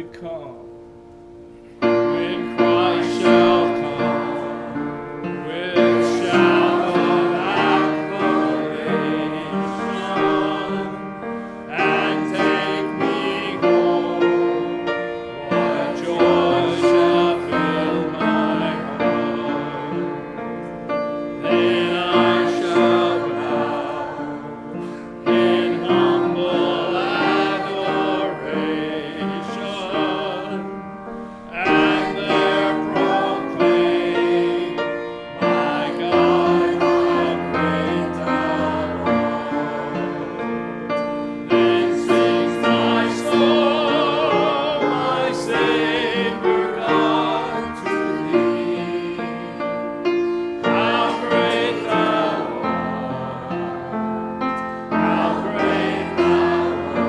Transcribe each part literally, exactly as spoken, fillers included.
come. When Christ shall come with shout of acclamation and take me home, what joy shall fill my heart? Then I shall bow in humble adoration and there proclaim, my God, how great thou art. Then sings my soul, my Savior God, to thee. How great thou art, how great thou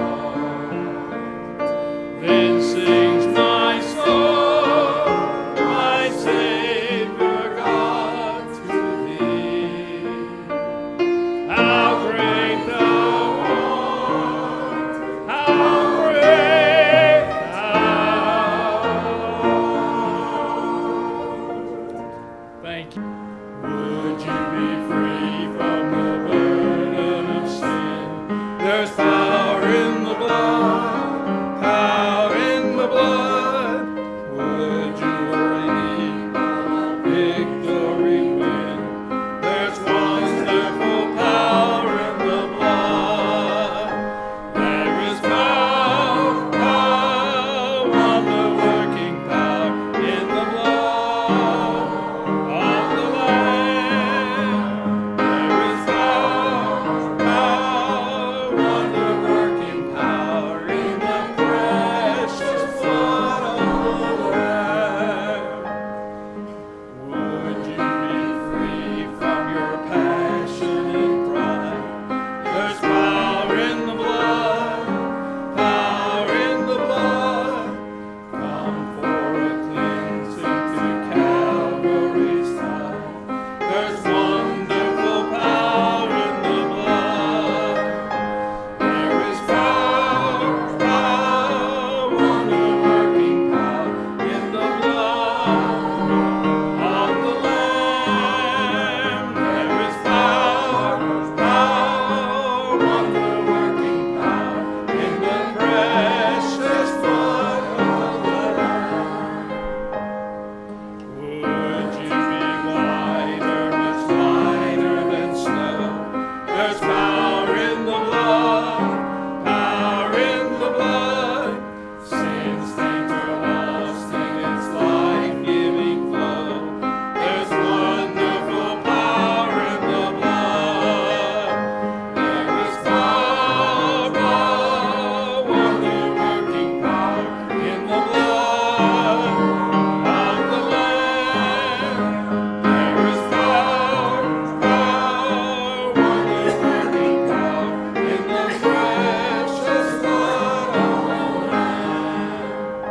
art. Then sings my soul, my Savior God, to thee. How great thou art, how great thou art. Thank you. Would you be free from the burden of sin? There's power in the blood, power in the blood. Would you believe victory win? There's wonderful power in the blood. There is power, power, wonder-working power in the blood of the Lamb. There is power, power, wonder-working power in the precious blood of the Lamb. Would you be free from your passion and pride? There's power in the blood, power in the blood. Come for a cleansing to Calvary's side. There's wonderful power in the blood. There is power, power, wonder-working power in the blood of the Lamb. There is power, power, wonder-working power in the precious blood of the Lamb. Would you be whiter, much whiter than snow? There's power in the blood, power in the blood. Sin stains are lost in its life-giving flow. There's wonderful power in the blood. There is power, power, wonder-working power in the blood of the Lamb. There is power, power, wonder-working power in the precious blood of the Lamb.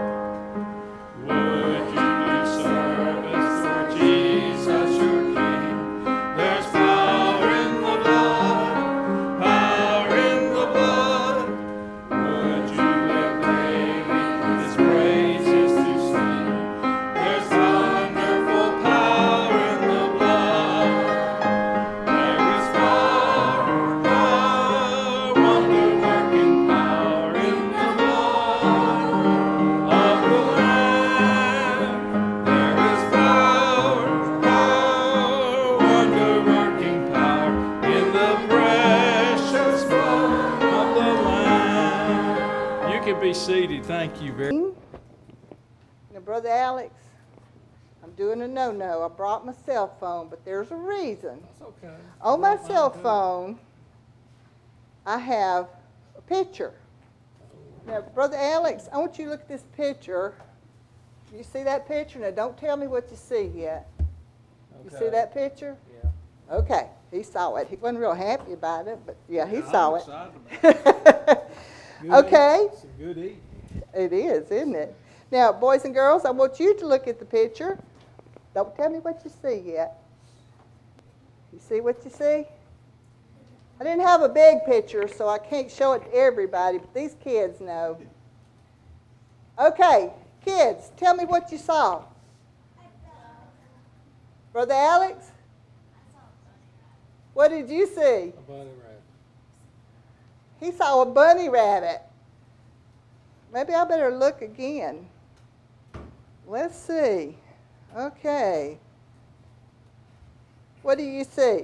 Would you do service for Jesus your King? There's power in the blood, power in the blood. Would you live daily His praises to sing? There's wonderful power in the blood. There is power, power, wonder-working power in the blood of the Lamb. There is power, power, wonder-working power in the precious blood of the Lamb. You can be seated. Thank you very much. Now, Brother Alex, I'm doing a no-no. I brought my cell phone, but there's a reason. That's okay. On my Mine cell too. phone, I have a picture. Now, Brother Alex, I want you to look at this picture. You see that picture? Now, don't tell me what you see yet. You see Okay. that picture? Yeah. Okay, he saw it. He wasn't real happy about it, but yeah, he Yeah, saw I'm it. excited about it. Good Okay. eating. Some good eating. It is, isn't it? Now, boys and girls, I want you to look at the picture. Don't tell me what you see yet. You see what you see? I didn't have a big picture, so I can't show it to everybody, but these kids know. Okay, kids, tell me what you saw. Brother Alex, what did you see? A bunny rabbit. He saw a bunny rabbit. Maybe I better look again. Let's see. Okay. What do you see?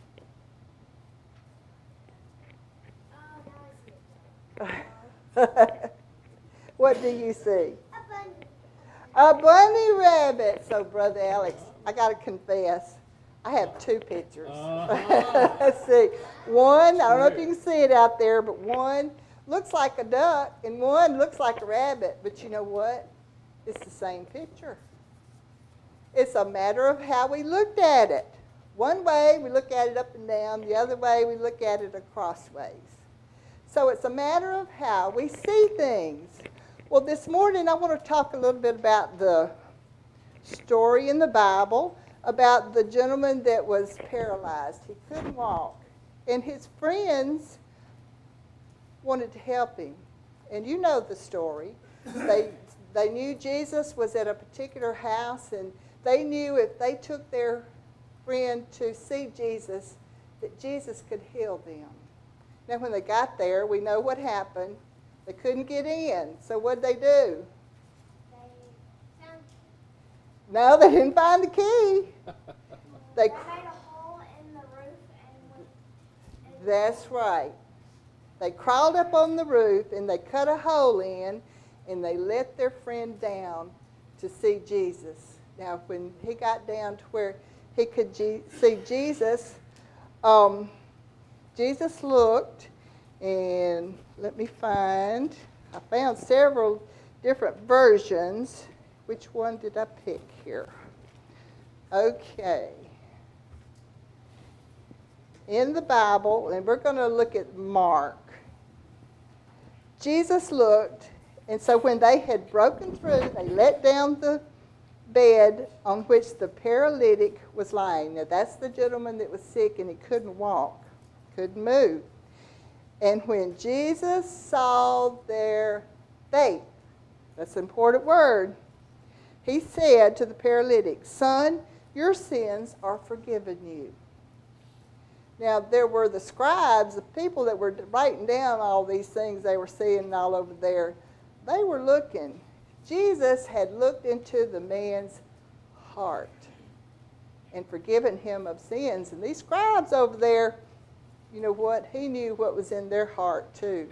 What do you see? A bunny. A bunny rabbit. So, Brother Alex, I got to confess, I have two pictures. Uh-huh. Let's see. One, I don't know if you can see it out there, but one looks like a duck and one looks like a rabbit. But you know what? It's the same picture. It's a matter of how we looked at it. One way, we look at it up and down. The other way, we look at it crossways. So it's a matter of how we see things. Well, this morning I want to talk a little bit about the story in the Bible about the gentleman that was paralyzed. He couldn't walk. And his friends wanted to help him. And you know the story. They, they knew Jesus was at a particular house, and they knew if they took their friend to see Jesus, that Jesus could heal them. Now, when they got there, we know what happened. They couldn't get in. So what did they do? They found No, they didn't find the key. They, They made a hole in the roof and went. and- that's right. They crawled up on the roof and they cut a hole in and they let their friend down to see Jesus. Now, when he got down to where he could G- see Jesus, um, Jesus looked, and let me find, I found several different versions. Which one did I pick here? Okay. In the Bible, and we're going to look at Mark, Jesus looked, and so when they had broken through, they let down the bed on which the paralytic was lying. Now, that's the gentleman that was sick and he couldn't walk, couldn't move. And when Jesus saw their faith, that's an important word, he said to the paralytic, "Son, your sins are forgiven you." Now, there were the scribes, the people that were writing down all these things they were seeing all over there. They were looking. Jesus had looked into the man's heart and forgiven him of sins. And these scribes over there, you know what? He knew what was in their heart too.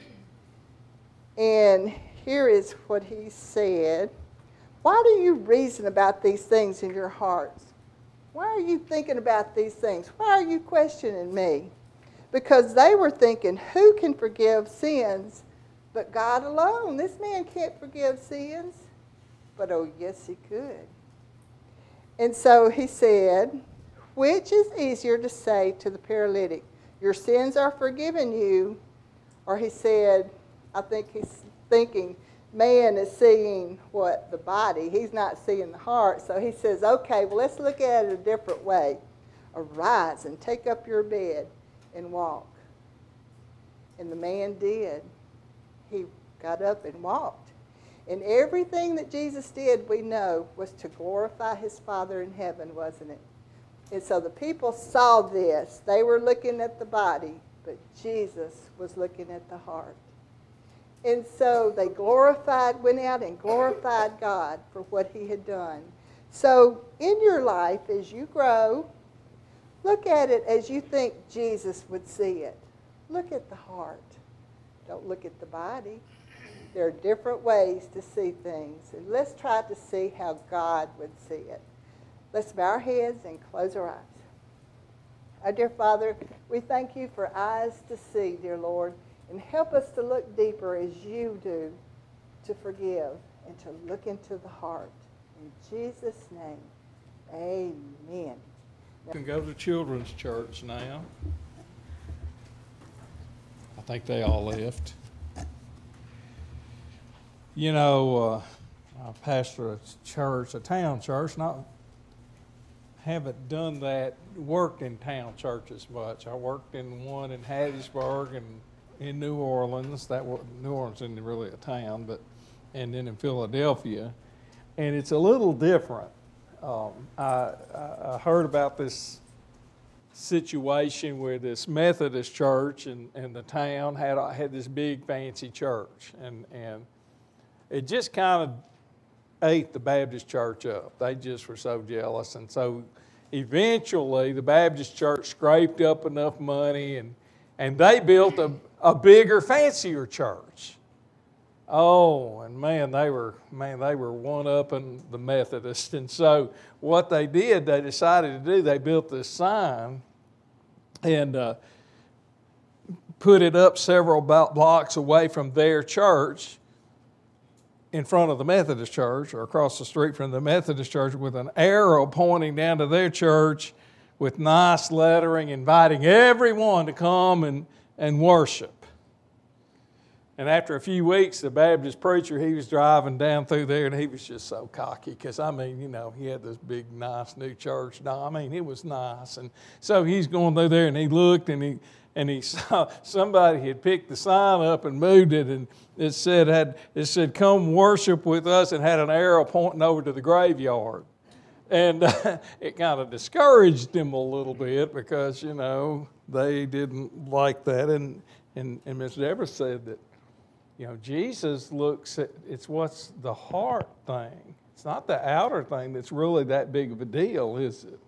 And here is what he said. Why do you reason about these things in your hearts? Why are you thinking about these things? Why are you questioning me? Because they were thinking, who can forgive sins but God alone? This man can't forgive sins. But oh, yes, he could. And so he said, which is easier to say to the paralytic, your sins are forgiven you? Or he said, I think he's thinking, man is seeing what? The body. He's not seeing the heart. So he says, okay, well, let's look at it a different way. Arise and take up your bed and walk. And the man did. He got up and walked. And everything that Jesus did, we know, was to glorify his Father in heaven, wasn't it? And so the people saw this. They were looking at the body, but Jesus was looking at the heart. And so they glorified, went out and glorified God for what he had done. So in your life, as you grow, look at it as you think Jesus would see it. Look at the heart. Don't look at the body. There are different ways to see things. And let's try to see how God would see it. Let's bow our heads and close our eyes. Our dear Father, we thank you for eyes to see, dear Lord, and help us to look deeper as you do, to forgive and to look into the heart. In Jesus' name, amen. You can go to children's church now. I think they all left. You know, uh, I pastor a church, a town church, not haven't done that, worked in town churches much. I worked in one in Hattiesburg and in New Orleans. That was, New Orleans isn't really a town, but and then in Philadelphia. And it's a little different. Um, I, I heard about this situation where this Methodist church in, in the town had had this big fancy church, and, and it just kind of ate the Baptist church up. They just were so jealous, and so eventually the Baptist church scraped up enough money, and and they built a, a bigger, fancier church. Oh, and man, they were man, they were one-upping the Methodists. And so what they did, they decided to do, they built this sign and uh, put it up several blocks away from their church in front of the Methodist church, or across the street from the Methodist church, with an arrow pointing down to their church with nice lettering, inviting everyone to come and, and worship. And after a few weeks, the Baptist preacher, he was driving down through there, and he was just so cocky because, I mean, you know, he had this big, nice new church. No, I mean, it was nice. And so he's going through there, and he looked, and he and he saw somebody had picked the sign up and moved it, and it said, had, it said, "Come worship with us," and had an arrow pointing over to the graveyard. And uh, it kind of discouraged him a little bit because, you know, they didn't like that. And, and, and Miss Deborah said that, you know, Jesus looks at, it's what's the heart thing. It's not the outer thing that's really that big of a deal, is it?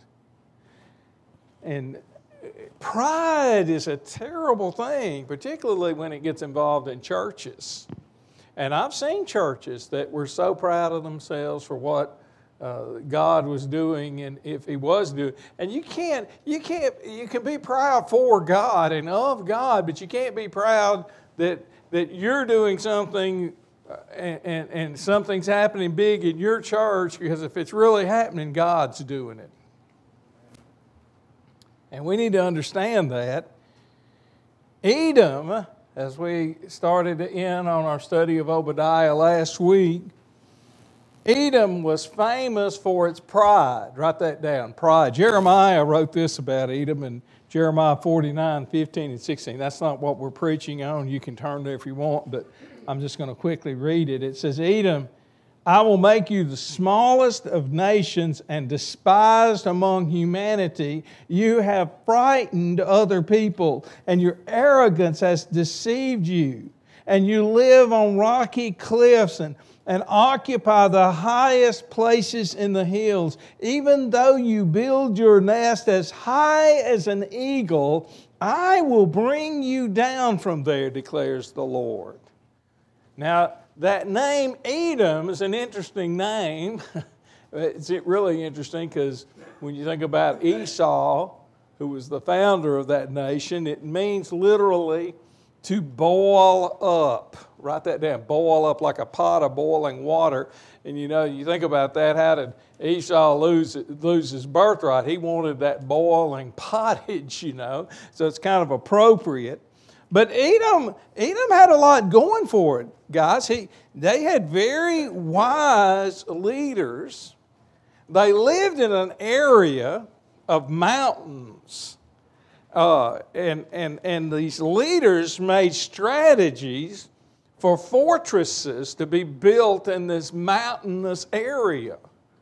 And pride is a terrible thing, particularly when it gets involved in churches. And I've seen churches that were so proud of themselves for what uh, God was doing, and if He was doing. And you can't, you can't, you can be proud for God and of God, but you can't be proud that that you're doing something and, and, and something's happening big in your church, because if it's really happening, God's doing it. And we need to understand that. Edom, as we started in on our study of Obadiah last week, Edom was famous for its pride. Write that down, pride. Jeremiah wrote this about Edom in Jeremiah forty-nine, fifteen, and sixteen. That's not what we're preaching on. You can turn there if you want, but I'm just going to quickly read it. It says, "Edom, I will make you the smallest of nations and despised among humanity. You have frightened other people, and your arrogance has deceived you. And you live on rocky cliffs and and occupy the highest places in the hills. Even though you build your nest as high as an eagle, I will bring you down from there, declares the Lord." Now, that name Edom is an interesting name. It's really interesting because when you think about Esau, who was the founder of that nation, it means literally to boil up. Write that down. Boil up, like a pot of boiling water. And you know, you think about that. How did Esau lose, lose his birthright? He wanted that boiling pottage, you know. So it's kind of appropriate. But Edom, Edom had a lot going for it, guys. He, they had very wise leaders. They lived in an area of mountains. Uh, and, and, and these leaders made strategies for fortresses to be built in this mountainous area.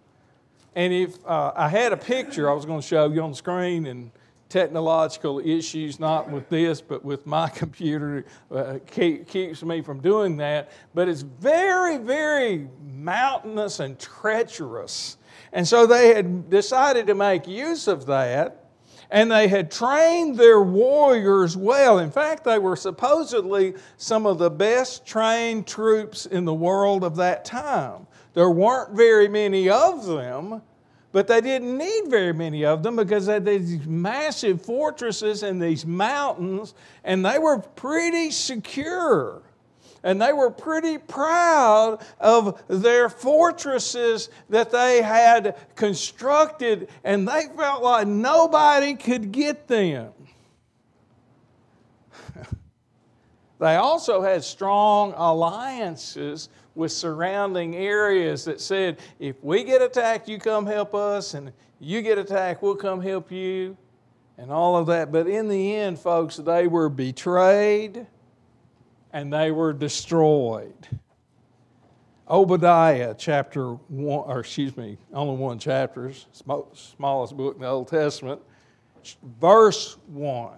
And if uh, I had a picture I was going to show you on the screen, and technological issues, not with this, but with my computer, uh, keep, keeps me from doing that. But it's very, very mountainous and treacherous. And so they had decided to make use of that. And they had trained their warriors well. In fact, they were supposedly some of the best trained troops in the world of that time. There weren't very many of them, but they didn't need very many of them because they had these massive fortresses in these mountains, and they were pretty secure. And they were pretty proud of their fortresses that they had constructed, and they felt like nobody could get them. They also had strong alliances with surrounding areas that said, if we get attacked, you come help us, and you get attacked, we'll come help you, and all of that. But in the end, folks, they were betrayed and they were destroyed. Obadiah chapter one, or excuse me, only one chapter, smallest book in the Old Testament, verse one.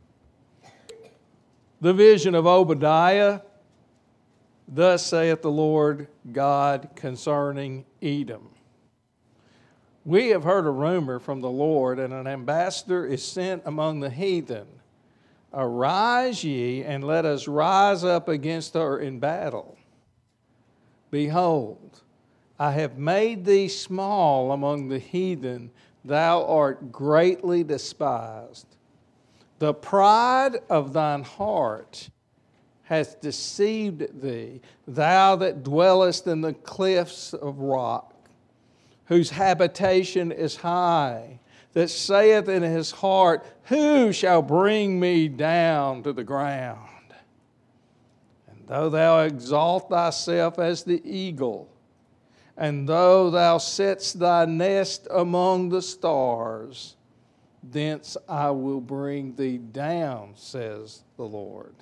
The vision of Obadiah, thus saith the Lord God concerning Edom. We have heard a rumor from the Lord, and an ambassador is sent among the heathen. Arise ye, and let us rise up against her in battle. Behold, I have made thee small among the heathen, thou art greatly despised. The pride of thine heart hath deceived thee, thou that dwellest in the cliffs of rock, whose habitation is high, that saith in his heart, who shall bring me down to the ground? And though thou exalt thyself as the eagle, and though thou setst thy nest among the stars, thence I will bring thee down, says the Lord.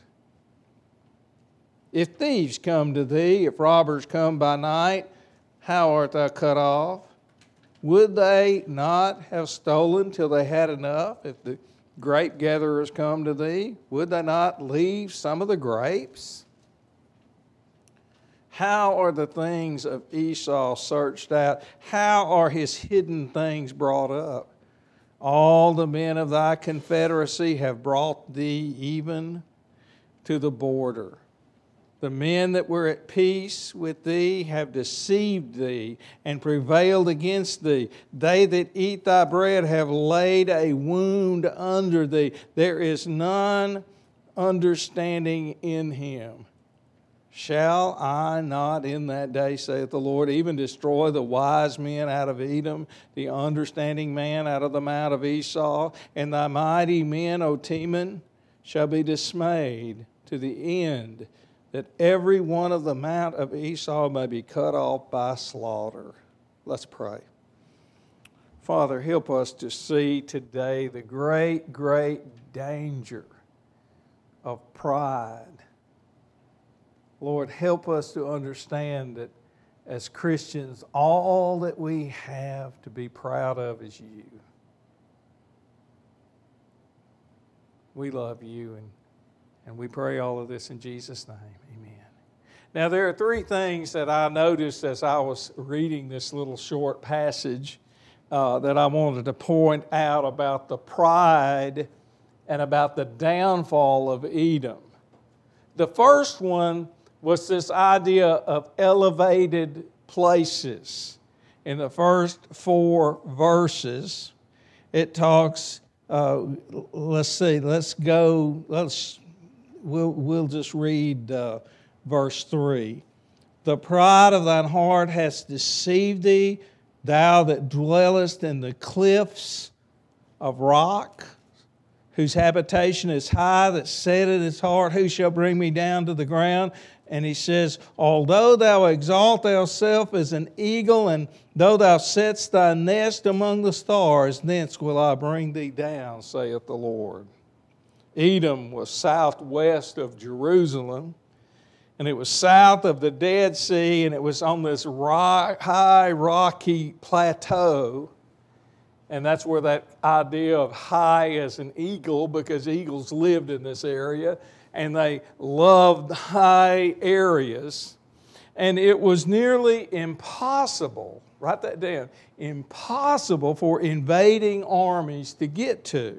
If thieves come to thee, if robbers come by night, how art thou cut off? Would they not have stolen till they had enough? If the grape gatherers come to thee, would they not leave some of the grapes? How are the things of Esau searched out? How are his hidden things brought up? All the men of thy confederacy have brought thee even to the border. The men that were at peace with thee have deceived thee and prevailed against thee. They that eat thy bread have laid a wound under thee. There is none understanding in him. Shall I not in that day, saith the Lord, even destroy the wise men out of Edom, the understanding man out of the mount of Esau, and thy mighty men, O Teman, shall be dismayed to the end, that every one of the mount of Esau may be cut off by slaughter. Let's pray. Father, help us to see today the great, great danger of pride. Lord, help us to understand that as Christians, all that we have to be proud of is you. We love you, and, and we pray all of this in Jesus' name. Amen. Now, there are three things that I noticed as I was reading this little short passage uh, that I wanted to point out about the pride and about the downfall of Edom. The first one was this idea of elevated places. In the first four verses, it talks, uh, let's see, let's go, let's, we'll, we'll just read uh, verse three. The pride of thine heart has deceived thee, thou that dwellest in the cliffs of rock, whose habitation is high, that said in his heart, who shall bring me down to the ground? And he says, although thou exalt thyself as an eagle, and though thou setst thy nest among the stars, thence will I bring thee down, saith the Lord. Edom was southwest of Jerusalem, and it was south of the Dead Sea, and it was on this rock, high, rocky plateau. And that's where that idea of high as an eagle, because eagles lived in this area, and they loved high areas. And it was nearly impossible, write that down, impossible for invading armies to get to.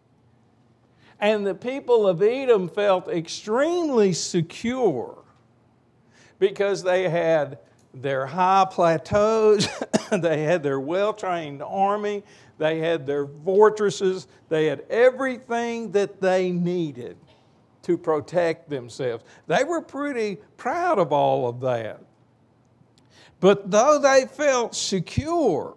And the people of Edom felt extremely secure because they had their high plateaus, they had their well-trained army, they had their fortresses, they had everything that they needed to protect themselves. They were pretty proud of all of that. But though they felt secure,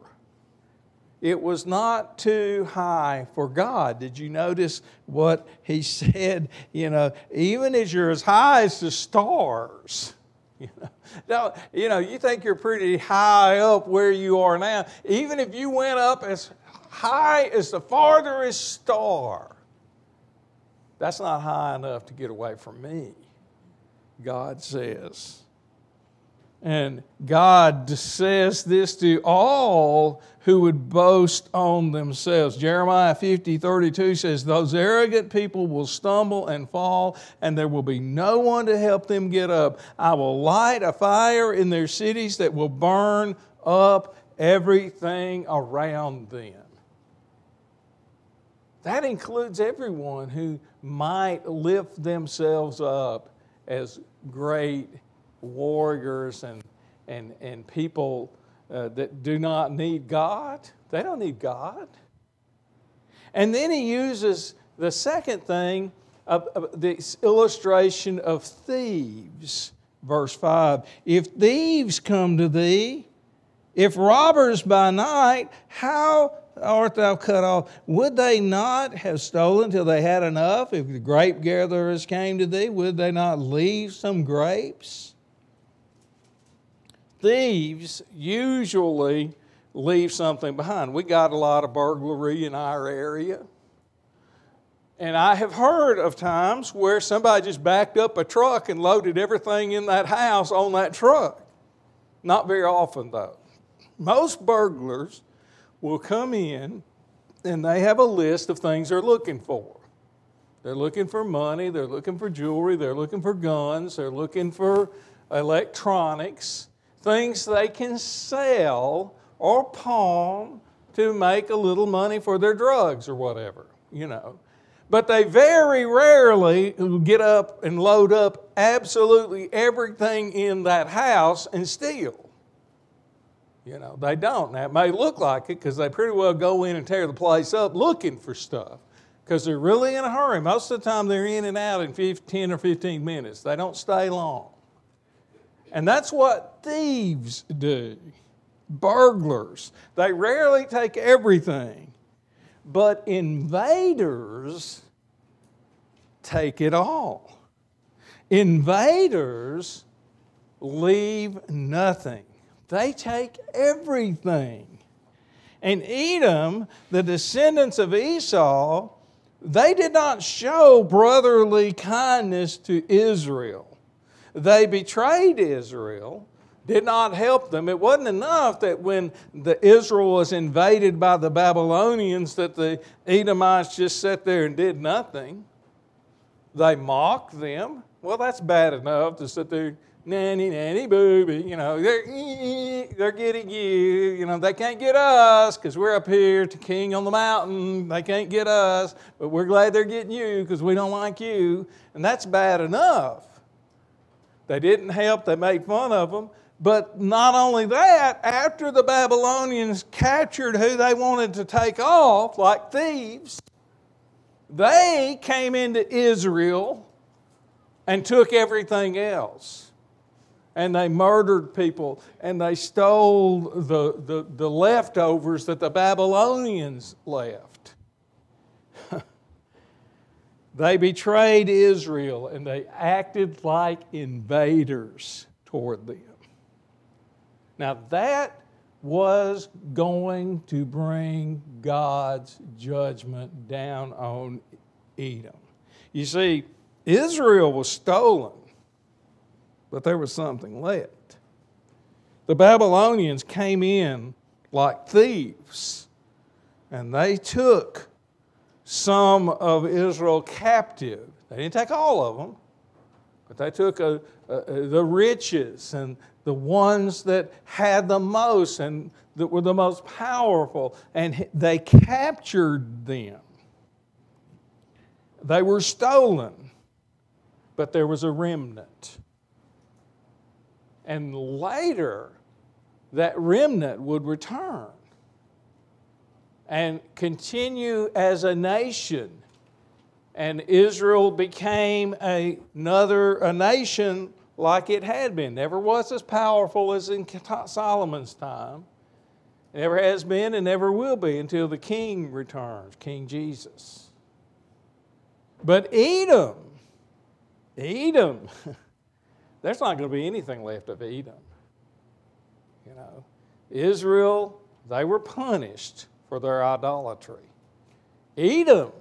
it was not too high for God. Did you notice what he said? You know, even as you're as high as the stars. You know, now, you know, you think you're pretty high up where you are now. Even if you went up as high as the farthest star, that's not high enough to get away from me, God says. And God says this to all who would boast on themselves. Jeremiah fifty thirty-two says, those arrogant people will stumble and fall, and there will be no one to help them get up. I will light a fire in their cities that will burn up everything around them. That includes everyone who might lift themselves up as great warriors and, and, and people uh, that do not need God. They don't need God. And then he uses the second thing, of, of this illustration of thieves. Verse five, if thieves come to thee, if robbers by night, how art thou cut off? Would they not have stolen till they had enough? If the grape gatherers came to thee, would they not leave some grapes? Thieves usually leave something behind. We got a lot of burglary in our area. And I have heard of times where somebody just backed up a truck and loaded everything in that house on that truck. Not very often, though. Most burglars will come in and they have a list of things they're looking for. They're looking for money, they're looking for jewelry, they're looking for guns, they're looking for electronics, things they can sell or pawn to make a little money for their drugs or whatever, you know. But they very rarely get up and load up absolutely everything in that house and steal. You know, they don't. Now, it may look like it because they pretty well go in and tear the place up looking for stuff because they're really in a hurry. Most of the time they're in and out in ten or fifteen minutes. They don't stay long. And that's what thieves do. Burglars. They rarely take everything. But invaders take it all. Invaders leave nothing. They take everything. And Edom, the descendants of Esau, they did not show brotherly kindness to Israel. They betrayed Israel, did not help them. It wasn't enough that when the Israel was invaded by the Babylonians that the Edomites just sat there and did nothing. They mocked them. Well, that's bad enough to sit there, nanny, nanny, booby, you know, they're, they're getting you, you know, they can't get us because we're up here to king on the mountain. They can't get us, but we're glad they're getting you because we don't like you. And that's bad enough. They didn't help, they made fun of them. But not only that, after the Babylonians captured who they wanted to take off, like thieves, they came into Israel and took everything else. And they murdered people, and they stole the, the, the leftovers that the Babylonians left. They betrayed Israel, and they acted like invaders toward them. Now that was going to bring God's judgment down on Edom. You see, Israel was stolen, but there was something left. The Babylonians came in like thieves, and they took some of Israel captive. They didn't take all of them, but they took a, a, the riches and the ones that had the most and that were the most powerful, and they captured them. They were stolen, but there was a remnant. And later, that remnant would return and continue as a nation. And Israel became a, another a nation like it had been. Never was as powerful as in Solomon's time. Never has been and never will be until the king returns, King Jesus. But Edom, Edom, there's not going to be anything left of Edom. You know, Israel, they were punished for their idolatry. Edom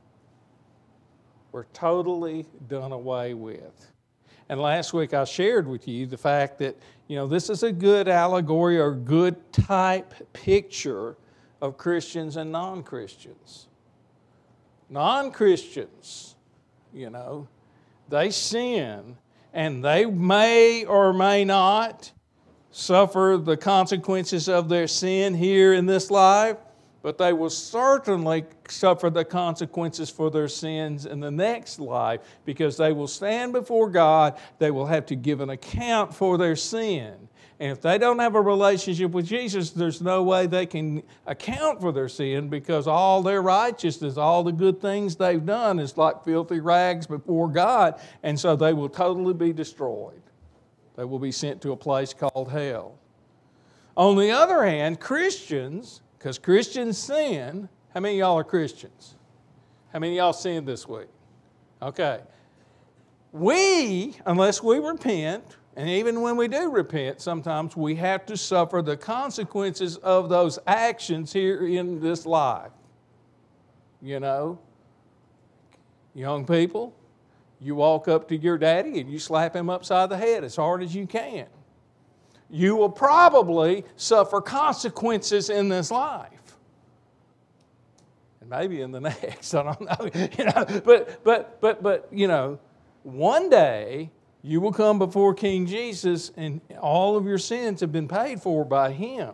were totally done away with. And last week I shared with you the fact that You know, this is a good allegory or good type picture of Christians and non-Christians. Non-Christians, you know, they sin, and they may or may not suffer the consequences of their sin here in this life, but they will certainly suffer the consequences for their sins in the next life, because they will stand before God. They will have to give an account for their sin. And if they don't have a relationship with Jesus, there's no way they can account for their sin, because all their righteousness, all the good things they've done is like filthy rags before God, and so they will totally be destroyed. They will be sent to a place called hell. On the other hand, Christians, because Christians sin. How many of y'all are Christians? How many of y'all sinned this week? Okay. We, unless we repent, and even when we do repent, sometimes we have to suffer the consequences of those actions here in this life. You know, young people, you walk up to your daddy and you slap him upside the head as hard as you can. You will probably suffer consequences in this life. And maybe in the next, I don't know. You know, but but but but you know, one day you will come before King Jesus, and all of your sins have been paid for by Him.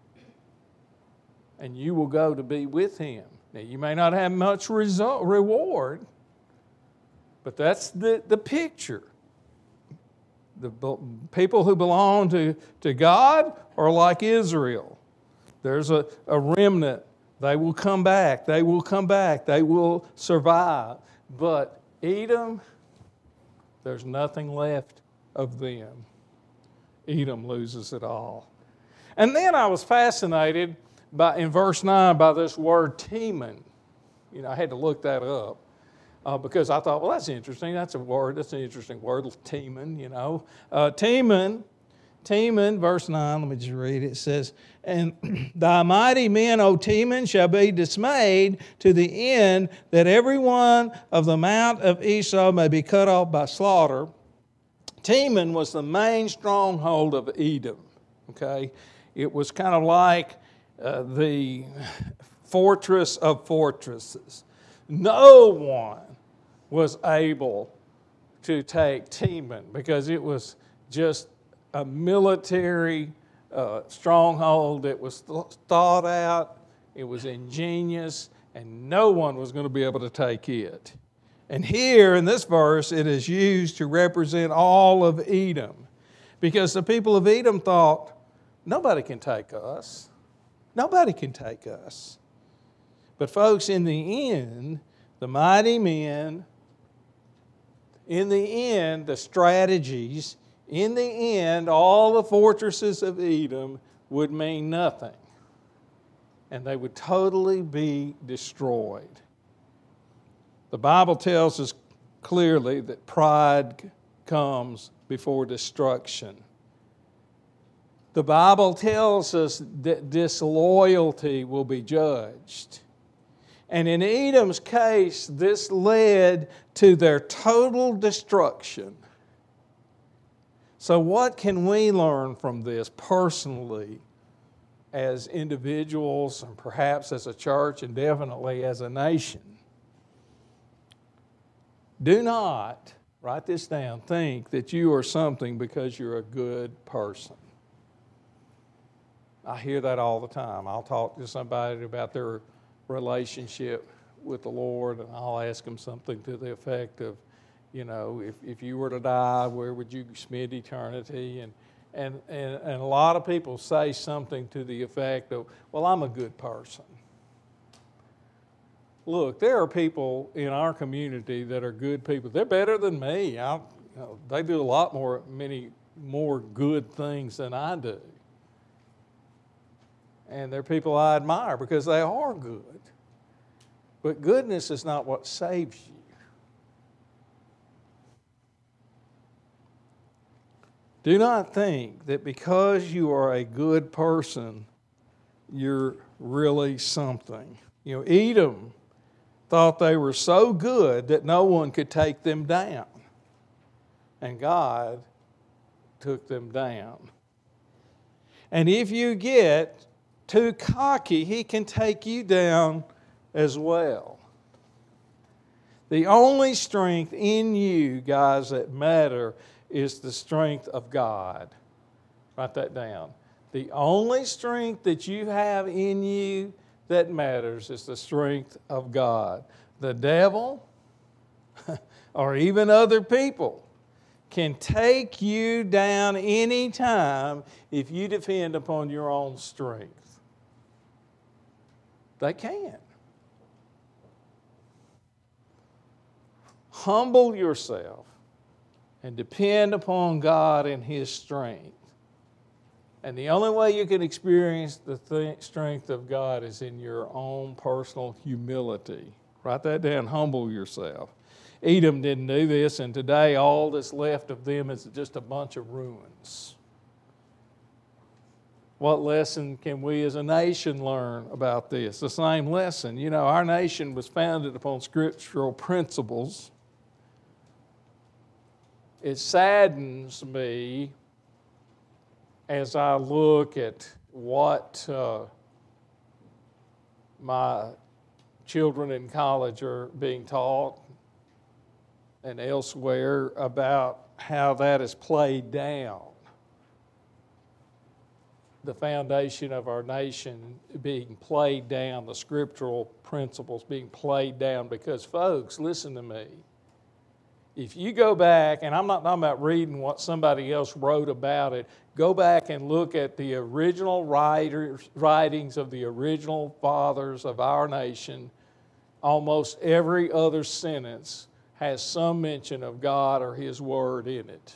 And you will go to be with Him. Now, you may not have much result, reward, but that's the, the picture. The people who belong to, to God are like Israel. There's a, a remnant. They will come back. They will come back. They will survive. But Edom, there's nothing left of them. Edom loses it all. And then I was fascinated by, in verse nine, by this word Teman. You know, I had to look that up. Uh, because I thought, well, that's interesting. That's a word. That's an interesting word, Teman, you know. Uh, Teman, Teman, verse nine, let me just read it. It says, and thy mighty men, O Teman, shall be dismayed to the end that every one of the mount of Esau may be cut off by slaughter. Teman was the main stronghold of Edom, okay? It was kind of like uh, the fortress of fortresses. No one was able to take Teman because it was just a military uh, stronghold that was th- thought out, it was ingenious, and no one was going to be able to take it. And here in this verse, it is used to represent all of Edom, because the people of Edom thought, nobody can take us. Nobody can take us. But folks, in the end, the mighty men, in the end, the strategies, in the end, all the fortresses of Edom would mean nothing. And they would totally be destroyed. The Bible tells us clearly that pride comes before destruction. The Bible tells us that disloyalty will be judged. And in Edom's case, this led to their total destruction. So what can we learn from this personally as individuals and perhaps as a church and definitely as a nation? Do not, write this down, think that you are something because you're a good person. I hear that all the time. I'll talk to somebody about their relationship with the Lord, and I'll ask them something to the effect of, you know, if, if you were to die, where would you spend eternity? And, and, and, and a lot of people say something to the effect of, well, I'm a good person. Look, there are people in our community that are good people. They're better than me. I, you know, they do a lot more, many more good things than I do. And they're people I admire because they are good. But goodness is not what saves you. Do not think that because you are a good person, you're really something. You know, Edom thought they were so good that no one could take them down. And God took them down. And if you get too cocky, he can take you down as well. The only strength in you, guys, that matter is the strength of God. Write that down. The only strength that you have in you that matters is the strength of God. The devil, or even other people, can take you down any time if you depend upon your own strength. They can. Humble yourself and depend upon God and His strength. And the only way you can experience the th- strength of God is in your own personal humility. Write that down, humble yourself. Edom didn't do this, and today all that's left of them is just a bunch of ruins. What lesson can we as a nation learn about this? The same lesson. You know, our nation was founded upon scriptural principles. It saddens me as I look at what uh, my children in college are being taught and elsewhere about how that is played down. The foundation of our nation being played down, the scriptural principles being played down, because folks, listen to me. If you go back, and I'm not talking about reading what somebody else wrote about it, go back and look at the original writers, writings of the original fathers of our nation. Almost every other sentence has some mention of God or His Word in it.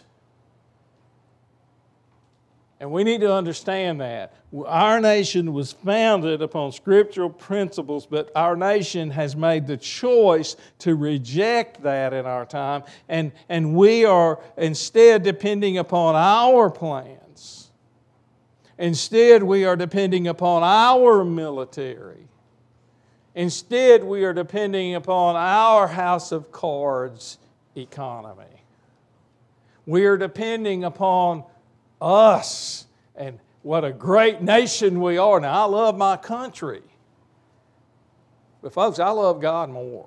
And we need to understand that. Our nation was founded upon scriptural principles, but our nation has made the choice to reject that in our time, and, and we are instead depending upon our plans. Instead, we are depending upon our military. Instead, we are depending upon our house of cards economy. We are depending upon us and what a great nation we are. Now, I love my country. But folks, I love God more.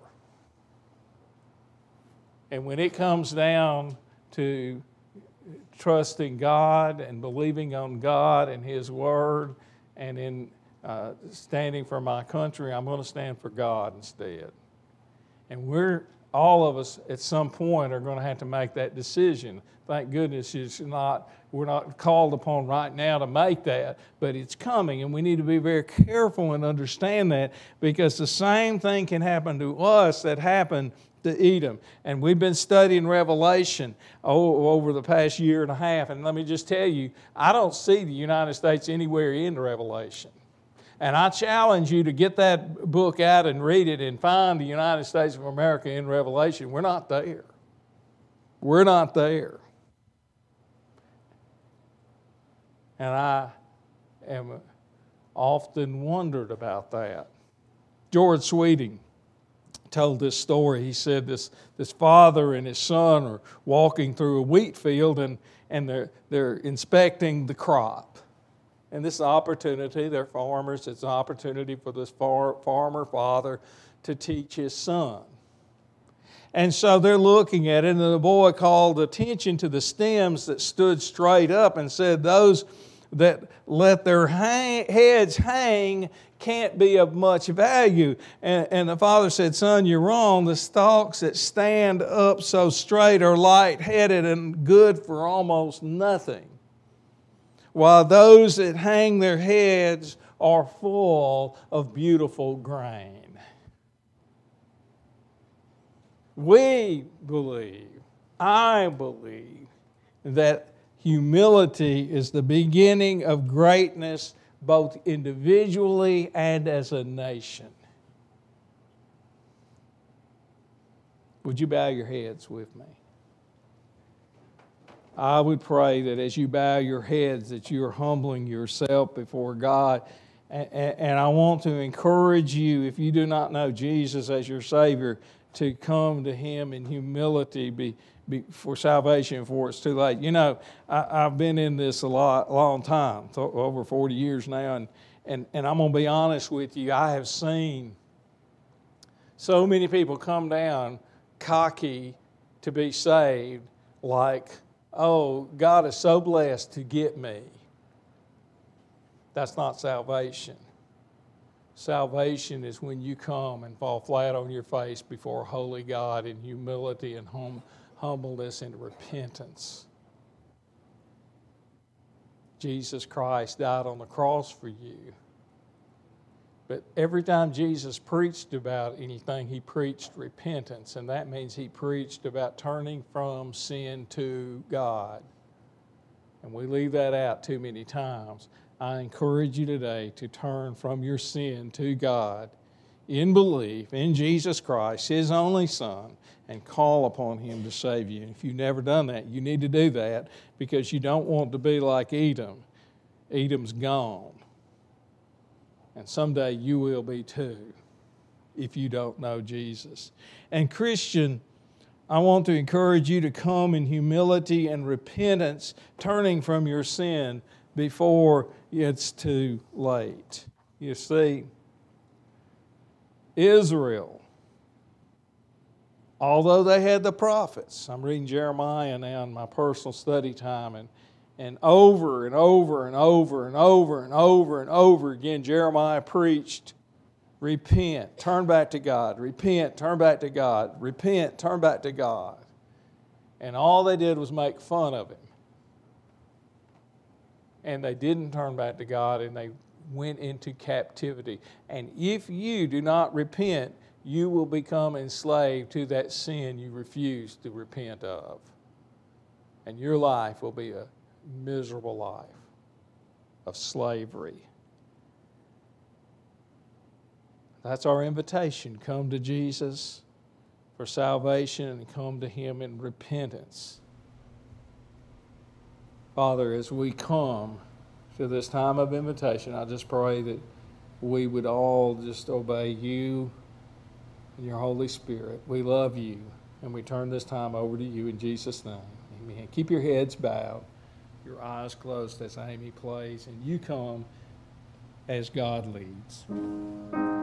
And when it comes down to trusting God and believing on God and His Word and in uh, standing for my country, I'm going to stand for God instead. And we're, all of us at some point are going to have to make that decision. Thank goodness it's not, we're not called upon right now to make that, but it's coming, and we need to be very careful and understand that, because the same thing can happen to us that happened to Edom. And we've been studying Revelation oh, over the past year and a half, and let me just tell you, I don't see the United States anywhere in Revelation. And I challenge you to get that book out and read it and find the United States of America in Revelation. We're not there. We're not there. And I am often wondered about that. George Sweeting told this story. He said this, this father and his son are walking through a wheat field, and, and they're, they're inspecting the crop. And this is an opportunity, they're farmers, it's an opportunity for this far, farmer father to teach his son. And so they're looking at it, and the boy called attention to the stems that stood straight up and said, those that let their hang, heads hang can't be of much value. And, and the father said, son, you're wrong. The stalks that stand up so straight are light-headed and good for almost nothing, while those that hang their heads are full of beautiful grain. We believe, I believe, that humility is the beginning of greatness, both individually and as a nation. Would you bow your heads with me? I would pray that as you bow your heads, that you are humbling yourself before God And, and I want to encourage you, if you do not know Jesus as your Savior, to come to Him in humility be, be, for salvation before it's too late. You know, I, I've been in this a lot, long time, over forty years now, and, and, and I'm going to be honest with you, I have seen so many people come down cocky to be saved, like, oh, God is so blessed to get me. That's not salvation. Salvation is when you come and fall flat on your face before a holy God in humility and hum- humbleness and repentance. Jesus Christ died on the cross for you. But every time Jesus preached about anything, He preached repentance, and that means He preached about turning from sin to God. And we leave that out too many times. I encourage you today to turn from your sin to God in belief in Jesus Christ, His only Son, and call upon Him to save you. And if you've never done that, you need to do that because you don't want to be like Edom. Edom's gone. And someday you will be too if you don't know Jesus. And Christian, I want to encourage you to come in humility and repentance, turning from your sin before it's too late. You see, Israel, although they had the prophets, I'm reading Jeremiah now in my personal study time, and, and over and over and over and over and over and over again, Jeremiah preached, repent, turn back to God, repent, turn back to God, repent, turn back to God. And all they did was make fun of him. And they didn't turn back to God, and they went into captivity. And if you do not repent, you will become enslaved to that sin you refuse to repent of. And your life will be a miserable life of slavery. That's our invitation. Come to Jesus for salvation and come to Him in repentance. Father, as we come to this time of invitation, I just pray that we would all just obey You and Your Holy Spirit. We love You, and we turn this time over to You in Jesus' name. Amen. Keep your heads bowed, your eyes closed as Amy plays, and you come as God leads.